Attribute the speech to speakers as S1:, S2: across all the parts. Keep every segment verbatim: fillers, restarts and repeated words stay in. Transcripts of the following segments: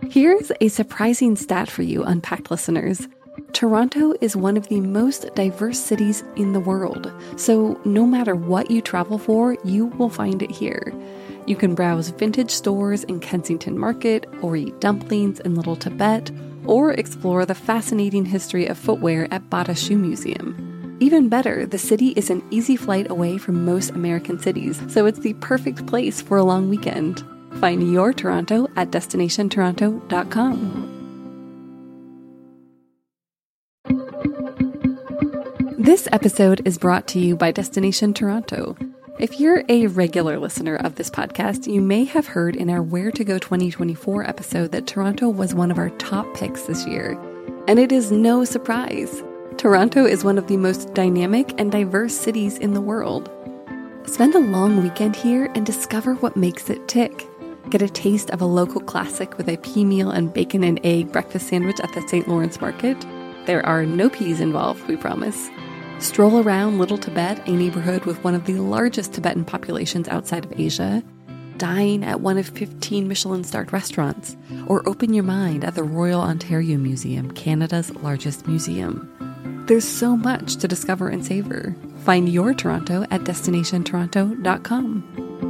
S1: Here's a surprising stat for you, Unpacked listeners. Toronto is one of the most diverse cities in the world, so no matter what you travel for, you will find it here. You can browse vintage stores in Kensington Market, or eat dumplings in Little Tibet, or explore the fascinating history of footwear at Bata Shoe Museum. Even better, the city is an easy flight away from most American cities, so it's the perfect place for a long weekend. Find your Toronto at destination toronto dot com. This episode is brought to you by Destination Toronto. If you're a regular listener of this podcast, you may have heard in our Where to Go twenty twenty-four episode that Toronto was one of our top picks this year. And it is no surprise. Toronto is one of the most dynamic and diverse cities in the world. Spend a long weekend here and discover what makes it tick. Get a taste of a local classic with a pea meal and bacon and egg breakfast sandwich at the Saint Lawrence Market. There are no peas involved, we promise. Stroll around Little Tibet, a neighborhood with one of the largest Tibetan populations outside of Asia. Dine at one of fifteen Michelin-starred restaurants. Or open your mind at the Royal Ontario Museum, Canada's largest museum. There's so much to discover and savor. Find your Toronto at destination toronto dot com.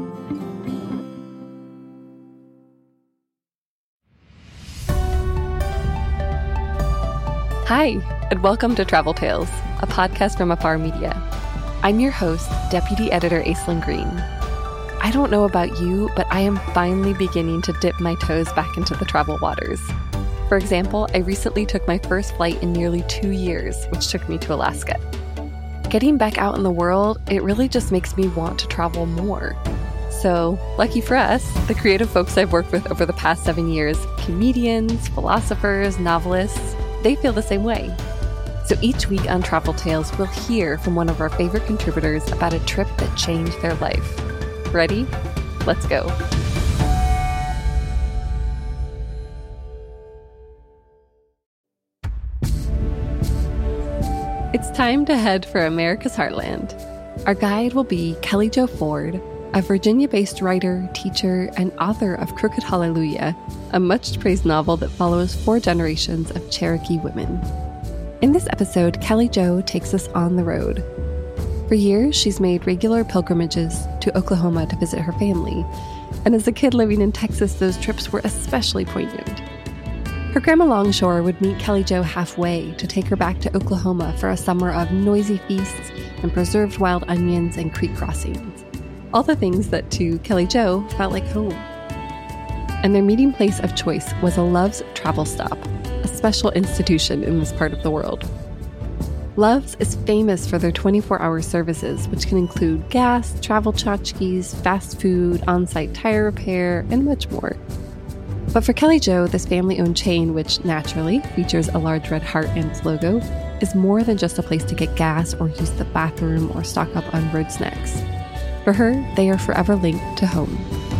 S1: Hi, and welcome to Travel Tales, a podcast from Afar Media. I'm your host, Deputy Editor Aislinn Green. I don't know about you, but I am finally beginning to dip my toes back into the travel waters. For example, I recently took my first flight in nearly two years, which took me to Alaska. Getting back out in the world, it really just makes me want to travel more. So, lucky for us, the creative folks I've worked with over the past seven years, comedians, philosophers, novelists, they feel the same way. So each week on Travel Tales, we'll hear from one of our favorite contributors about a trip that changed their life. Ready? Let's go. It's time to head for America's Heartland. Our guide will be Kelly Jo Ford, a Virginia-based writer, teacher, and author of Crooked Hallelujah, a much-praised novel that follows four generations of Cherokee women. In this episode, Kelly Jo takes us on the road. For years, she's made regular pilgrimages to Oklahoma to visit her family, and as a kid living in Texas, those trips were especially poignant. Her grandma Longshore would meet Kelly Jo halfway to take her back to Oklahoma for a summer of noisy feasts and preserved wild onions and creek crossings. All the things that to Kelly Jo felt like home. And their meeting place of choice was a Love's Travel Stop, a special institution in this part of the world. Love's is famous for their twenty-four hour services, which can include gas, travel tchotchkes, fast food, on-site tire repair, and much more. But for Kelly Jo, this family-owned chain, which naturally features a large red heart in its logo, is more than just a place to get gas or use the bathroom or stock up on road snacks. For her, they are forever linked to home.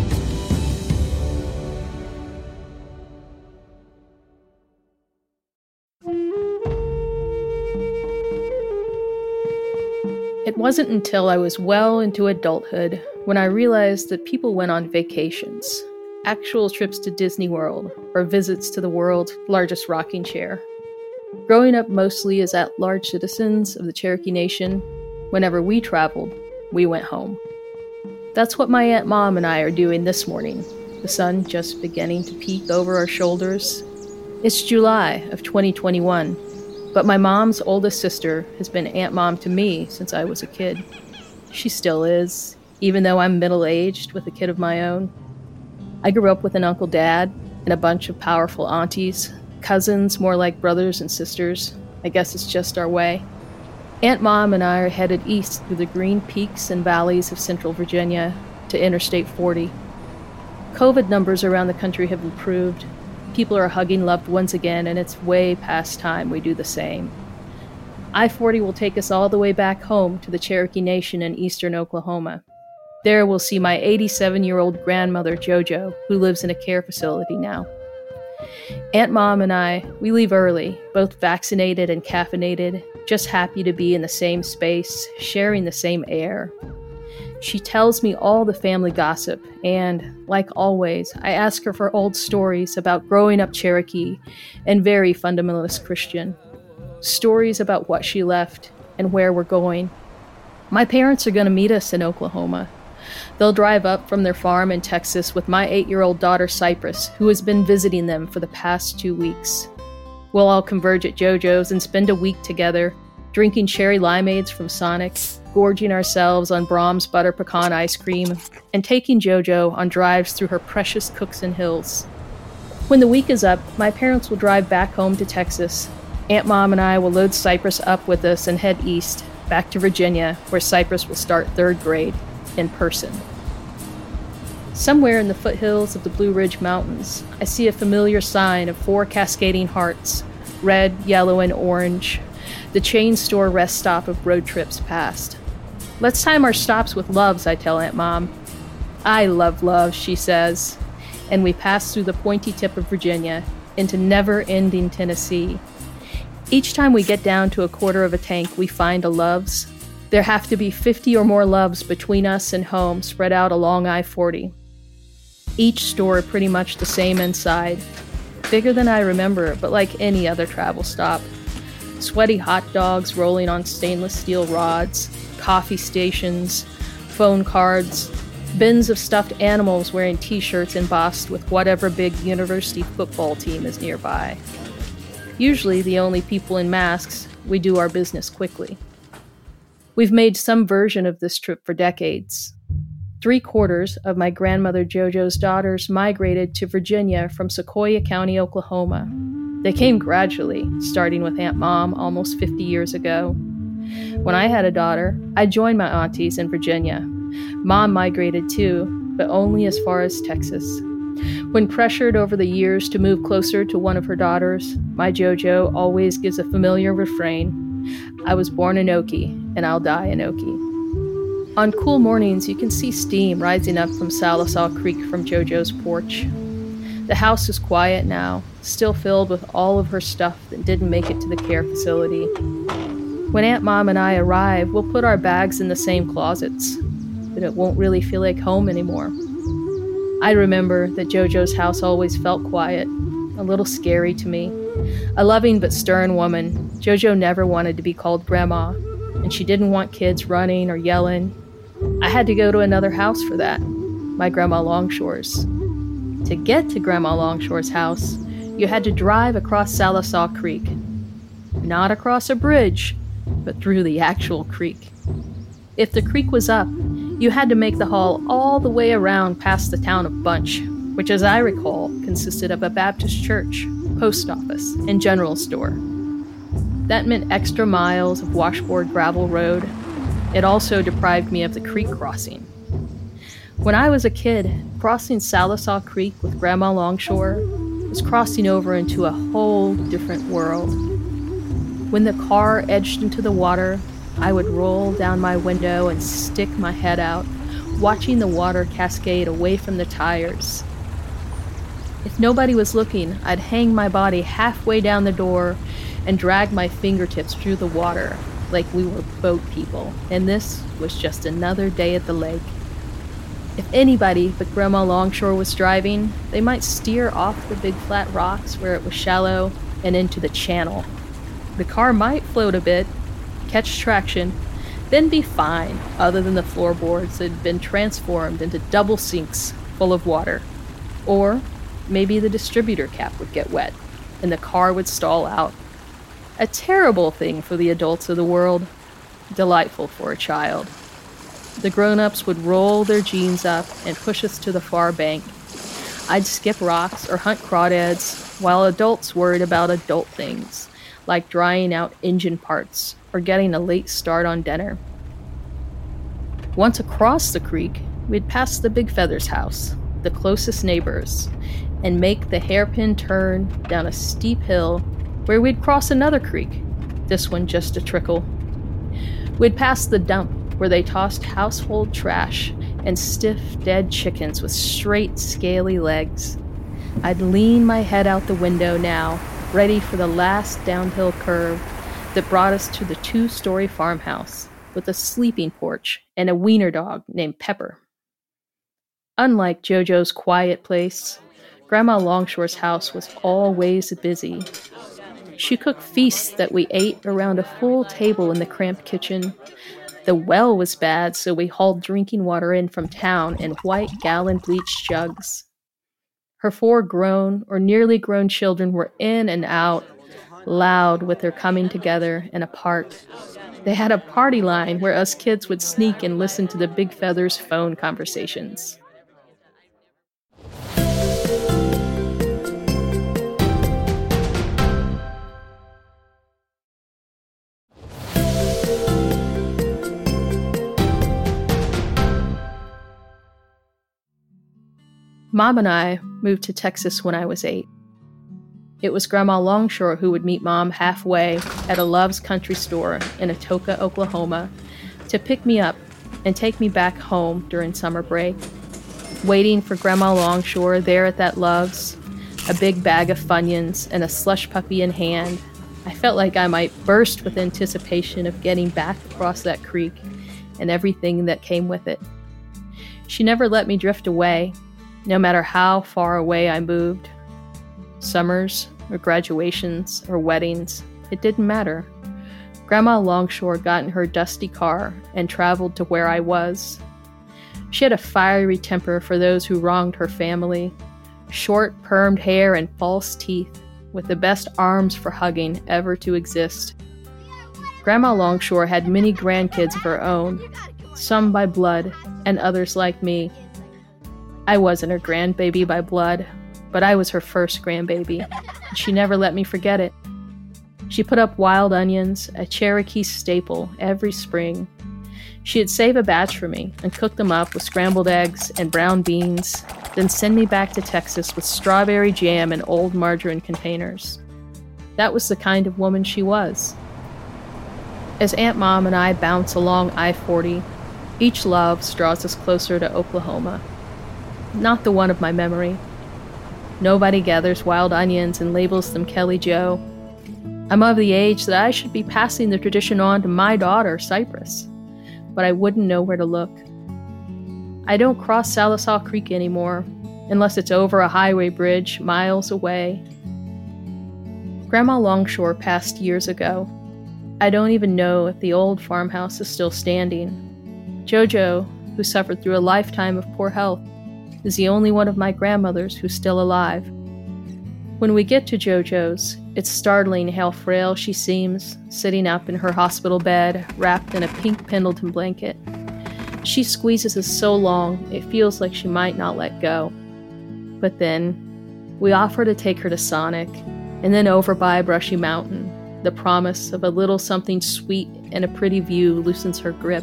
S2: It wasn't until I was well into adulthood when I realized that people went on vacations, actual trips to Disney World, or visits to the world's largest rocking chair. Growing up mostly as at-large citizens of the Cherokee Nation, whenever we traveled, we went home. That's what my Aunt Mom and I are doing this morning, the sun just beginning to peek over our shoulders. It's July of twenty twenty-one, but my mom's oldest sister has been Aunt Mom to me since I was a kid. She still is, even though I'm middle-aged with a kid of my own. I grew up with an Uncle Dad and a bunch of powerful aunties, cousins more like brothers and sisters. I guess it's just our way. Aunt Mom and I are headed east through the green peaks and valleys of central Virginia to Interstate forty. COVID numbers around the country have improved. People are hugging loved ones again, and it's way past time we do the same. I forty will take us all the way back home to the Cherokee Nation in eastern Oklahoma. There we'll see my eighty-seven-year-old grandmother, JoJo, who lives in a care facility now. Aunt Mom and I, we leave early, both vaccinated and caffeinated, just happy to be in the same space, sharing the same air. She tells me all the family gossip, and, like always, I ask her for old stories about growing up Cherokee and very fundamentalist Christian. Stories about what she left and where we're going. My parents are going to meet us in Oklahoma. They'll drive up from their farm in Texas with my eight-year-old daughter Cypress, who has been visiting them for the past two weeks. We'll all converge at JoJo's and spend a week together, drinking cherry limeades from Sonic, gorging ourselves on Brahms butter pecan ice cream, and taking JoJo on drives through her precious Cookson Hills. When the week is up, my parents will drive back home to Texas. Aunt Mom and I will load Cypress up with us and head east, back to Virginia, where Cypress will start third grade, in person. Somewhere in the foothills of the Blue Ridge Mountains, I see a familiar sign of four cascading hearts, red, yellow, and orange, the chain store rest stop of road trips past. Let's time our stops with Love's, I tell Aunt Mom. I love Love's, she says, and we pass through the pointy tip of Virginia into never-ending Tennessee. Each time we get down to a quarter of a tank, we find a Love's. There have to be fifty or more Love's between us and home, spread out along I forty. Each store pretty much the same inside. Bigger than I remember, but like any other travel stop. Sweaty hot dogs rolling on stainless steel rods, coffee stations, phone cards, bins of stuffed animals wearing t-shirts embossed with whatever big university football team is nearby. Usually the only people in masks, we do our business quickly. We've made some version of this trip for decades. Three quarters of my grandmother JoJo's daughters migrated to Virginia from Sequoyah County, Oklahoma. They came gradually, starting with Aunt Mom almost fifty years ago. When I had a daughter, I joined my aunties in Virginia. Mom migrated too, but only as far as Texas. When pressured over the years to move closer to one of her daughters, my JoJo always gives a familiar refrain: I was born in Okie, and I'll die in Okie. On cool mornings, you can see steam rising up from Salisaw Creek from JoJo's porch. The house is quiet now, still filled with all of her stuff that didn't make it to the care facility. When Aunt Mom and I arrive, we'll put our bags in the same closets, but it won't really feel like home anymore. I remember that JoJo's house always felt quiet, a little scary to me. A loving but stern woman, JoJo never wanted to be called Grandma, and she didn't want kids running or yelling. I had to go to another house for that, my Grandma Longshore's. To get to Grandma Longshore's house, you had to drive across Salisaw Creek. Not across a bridge, but through the actual creek. If the creek was up, you had to make the haul all the way around past the town of Bunch, which, as I recall, consisted of a Baptist church, post office, and general store. That meant extra miles of washboard gravel road. It also deprived me of the creek crossing. When I was a kid, crossing Salisaw Creek with Grandma Longshore was crossing over into a whole different world. When the car edged into the water, I would roll down my window and stick my head out, watching the water cascade away from the tires. If nobody was looking, I'd hang my body halfway down the door and drag my fingertips through the water like we were boat people, and this was just another day at the lake. If anybody but Grandma Longshore was driving, they might steer off the big flat rocks where it was shallow and into the channel. The car might float a bit, catch traction, then be fine, other than the floorboards that had been transformed into double sinks full of water. Or maybe the distributor cap would get wet, and the car would stall out. A terrible thing for the adults of the world, delightful for a child. The grown-ups would roll their jeans up and push us to the far bank. I'd skip rocks or hunt crawdads, while adults worried about adult things, like drying out engine parts or getting a late start on dinner. Once across the creek, we'd pass the Big Feathers house, the closest neighbors, and make the hairpin turn down a steep hill where we'd cross another creek, this one just a trickle. We'd pass the dump where they tossed household trash and stiff, dead chickens with straight, scaly legs. I'd lean my head out the window now, ready for the last downhill curve that brought us to the two-story farmhouse, with a sleeping porch and a wiener dog named Pepper. Unlike JoJo's quiet place, Grandma Longshore's house was always busy. She cooked feasts that we ate around a full table in the cramped kitchen. The well was bad, so we hauled drinking water in from town in white gallon bleached jugs. Her four grown or nearly grown children were in and out, loud with their coming together and apart. They had a party line where us kids would sneak and listen to the Big Feathers' phone conversations. Mom and I moved to Texas when I was eight. It was Grandma Longshore who would meet Mom halfway at a Love's Country Store in Atoka, Oklahoma, to pick me up and take me back home during summer break. Waiting for Grandma Longshore there at that Love's, a big bag of Funyuns and a slush puppy in hand, I felt like I might burst with anticipation of getting back across that creek and everything that came with it. She never let me drift away, no matter how far away I moved. Summers, or graduations, or weddings, it didn't matter. Grandma Longshore got in her dusty car and traveled to where I was. She had a fiery temper for those who wronged her family, short permed hair and false teeth, with the best arms for hugging ever to exist. Grandma Longshore had many grandkids of her own, some by blood and others like me. I wasn't her grandbaby by blood, but I was her first grandbaby, and she never let me forget it. She put up wild onions, a Cherokee staple, every spring. She'd save a batch for me and cook them up with scrambled eggs and brown beans, then send me back to Texas with strawberry jam in old margarine containers. That was the kind of woman she was. As Aunt Mom and I bounce along I forty, each Love's draws us closer to Oklahoma. Not the one of my memory. Nobody gathers wild onions and labels them Kelly Joe. I'm of the age that I should be passing the tradition on to my daughter, Cypress, but I wouldn't know where to look. I don't cross Salisaw Creek anymore, unless it's over a highway bridge miles away. Grandma Longshore passed years ago. I don't even know if the old farmhouse is still standing. JoJo, who suffered through a lifetime of poor health, is the only one of my grandmothers who's still alive. When we get to JoJo's, it's startling how frail she seems, sitting up in her hospital bed, wrapped in a pink Pendleton blanket. She squeezes us so long, it feels like she might not let go. But then, we offer to take her to Sonic, and then over by Brushy Mountain. The promise of a little something sweet and a pretty view loosens her grip.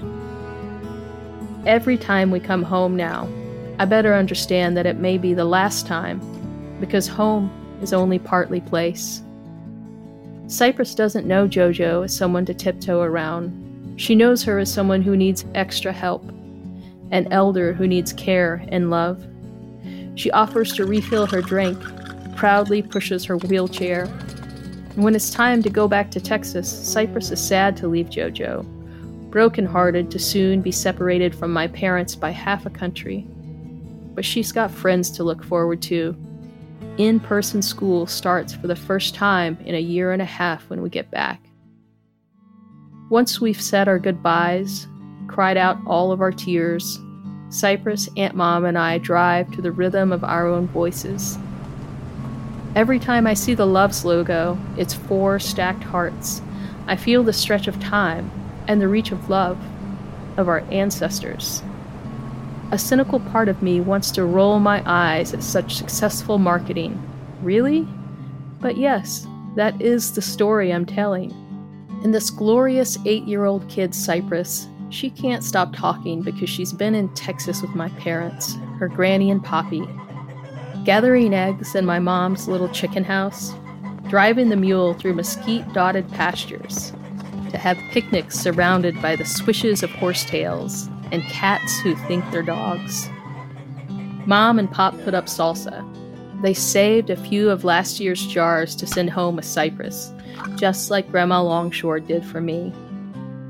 S2: Every time we come home now, I better understand that it may be the last time, because home is only partly place. Cypress doesn't know JoJo as someone to tiptoe around. She knows her as someone who needs extra help, an elder who needs care and love. She offers to refill her drink, proudly pushes her wheelchair. And when it's time to go back to Texas, Cypress is sad to leave JoJo, brokenhearted to soon be separated from my parents by half a country. But she's got friends to look forward to. In-person school starts for the first time in a year and a half when we get back. Once we've said our goodbyes, cried out all of our tears, Cypress, Aunt Mom, and I drive to the rhythm of our own voices. Every time I see the Love's logo, its four stacked hearts, I feel the stretch of time and the reach of love, of our ancestors. A cynical part of me wants to roll my eyes at such successful marketing. Really? But yes, that is the story I'm telling. And this glorious eight-year-old kid, Cypress, she can't stop talking because she's been in Texas with my parents, her granny and poppy, gathering eggs in my mom's little chicken house, driving the mule through mesquite-dotted pastures, to have picnics surrounded by the swishes of horsetails and cats who think they're dogs. Mom and Pop put up salsa. They saved a few of last year's jars to send home with Cypress, just like Grandma Longshore did for me.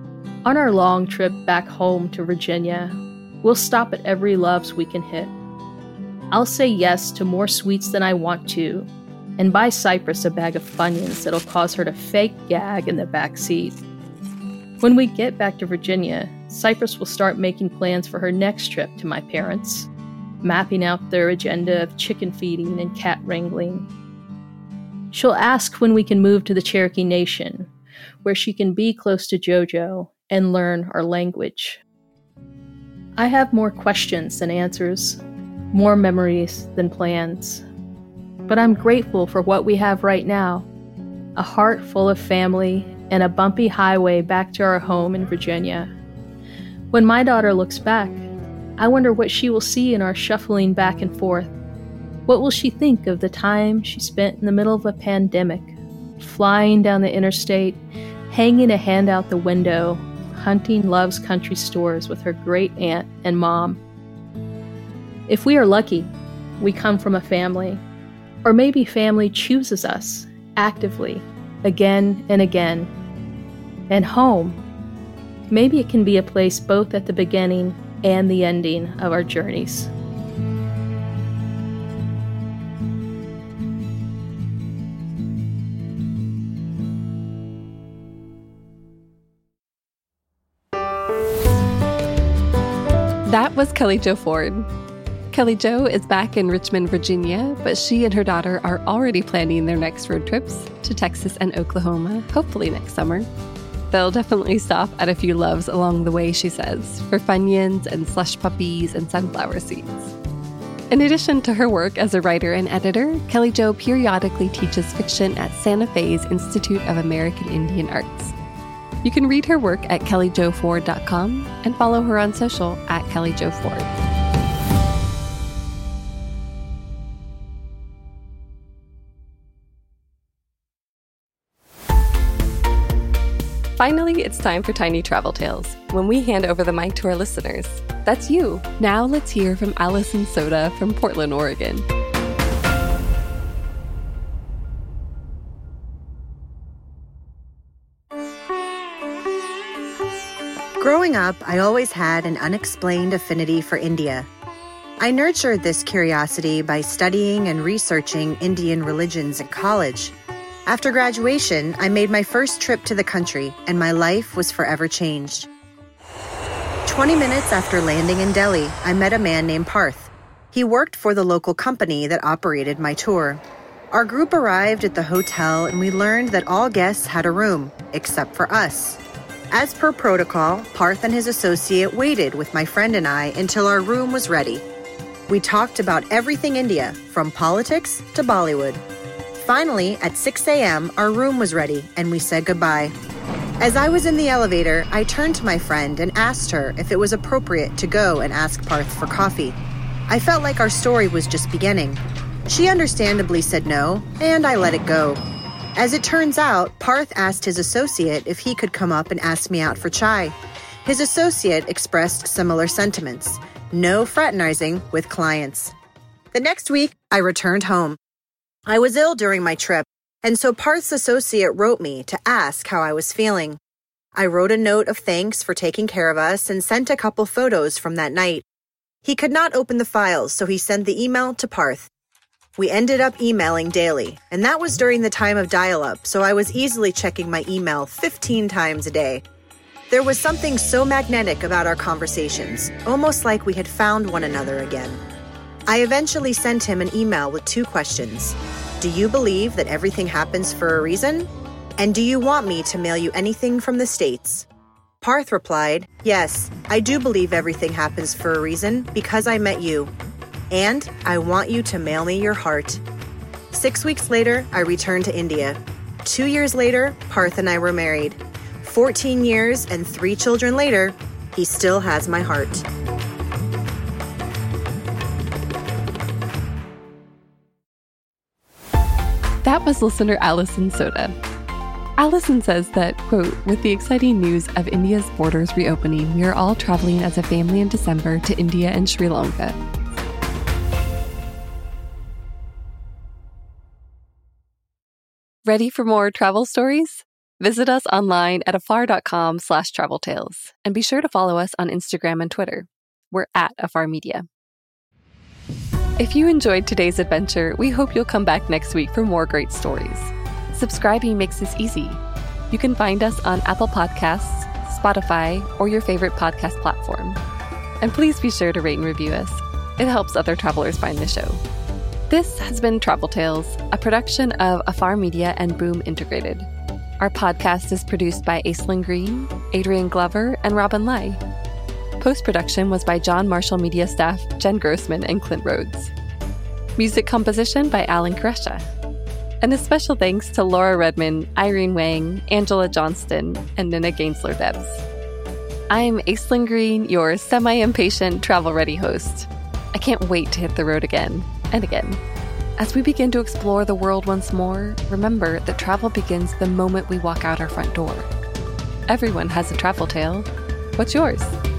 S2: On our long trip back home to Virginia, we'll stop at every Love's we can hit. I'll say yes to more sweets than I want to, and buy Cypress a bag of Funyuns that'll cause her to fake gag in the back seat. When we get back to Virginia, Cypress will start making plans for her next trip to my parents, mapping out their agenda of chicken feeding and cat wrangling. She'll ask when we can move to the Cherokee Nation, where she can be close to JoJo and learn our language. I have more questions than answers, more memories than plans. But I'm grateful for what we have right now, a heart full of family and a bumpy highway back to our home in Virginia. When my daughter looks back, I wonder what she will see in our shuffling back and forth. What will she think of the time she spent in the middle of a pandemic, flying down the interstate, hanging a hand out the window, hunting Love's country stores with her great aunt and mom? If we are lucky, we come from a family, or maybe family chooses us actively, again and again. And home, maybe it can be a place both at the beginning and the ending of our journeys.
S1: That was Kelly Jo Ford. Kelly Jo is back in Richmond, Virginia, but she and her daughter are already planning their next road trips to Texas and Oklahoma, hopefully next summer. They'll definitely stop at a few Loves along the way, she says, for Funyuns and slush puppies and sunflower seeds. In addition to her work as a writer and editor, Kelly Jo periodically teaches fiction at Santa Fe's Institute of American Indian Arts. You can read her work at kelly jo ford dot com and follow her on social at Kelly Jo Ford. Finally, it's time for Tiny Travel Tales, when we hand over the mic to our listeners. That's you. Now let's hear from Allison Soda from Portland, Oregon.
S3: Growing up, I always had an unexplained affinity for India. I nurtured this curiosity by studying and researching Indian religions in college. After graduation, I made my first trip to the country, and my life was forever changed. Twenty minutes after landing in Delhi, I met a man named Parth. He worked for the local company that operated my tour. Our group arrived at the hotel, and we learned that all guests had a room, except for us. As per protocol, Parth and his associate waited with my friend and I until our room was ready. We talked about everything India, from politics to Bollywood. Finally, at six a.m., our room was ready, and we said goodbye. As I was in the elevator, I turned to my friend and asked her if it was appropriate to go and ask Parth for coffee. I felt like our story was just beginning. She understandably said no, and I let it go. As it turns out, Parth asked his associate if he could come up and ask me out for chai. His associate expressed similar sentiments. No fraternizing with clients. The next week, I returned home. I was ill during my trip, and so Parth's associate wrote me to ask how I was feeling. I wrote a note of thanks for taking care of us and sent a couple photos from that night. He could not open the files, so he sent the email to Parth. We ended up emailing daily, and that was during the time of dial-up, so I was easily checking my email fifteen times a day. There was something so magnetic about our conversations, almost like we had found one another again. I eventually sent him an email with two questions. Do you believe that everything happens for a reason? And do you want me to mail you anything from the States? Parth replied, yes, I do believe everything happens for a reason because I met you. And I want you to mail me your heart. Six weeks later, I returned to India. Two years later, Parth and I were married. Fourteen years and three children later, he still has my heart.
S1: That was listener Allison Soda. Allison says that, quote, with the exciting news of India's borders reopening, we are all traveling as a family in December to India and Sri Lanka. Ready for more travel stories? Visit us online at afar.com slash travel tales, and be sure to follow us on Instagram and Twitter. We're at Afar Media. If you enjoyed today's adventure, we hope you'll come back next week for more great stories. Subscribing makes this easy. You can find us on Apple Podcasts, Spotify, or your favorite podcast platform. And please be sure to rate and review us. It helps other travelers find the show. This has been Travel Tales, a production of Afar Media and Boom Integrated. Our podcast is produced by Aislinn Green, Adrian Glover, and Robin Lai. Post-production was by John Marshall Media staff Jen Grossman and Clint Rhodes. Music composition by Alan Koresha. And a special thanks to Laura Redman, Irene Wang, Angela Johnston, and Nina Gainsler-Debs. I'm Aislinn Green, your semi-impatient, travel-ready host. I can't wait to hit the road again and again. As we begin to explore the world once more, remember that travel begins the moment we walk out our front door. Everyone has a travel tale. What's yours?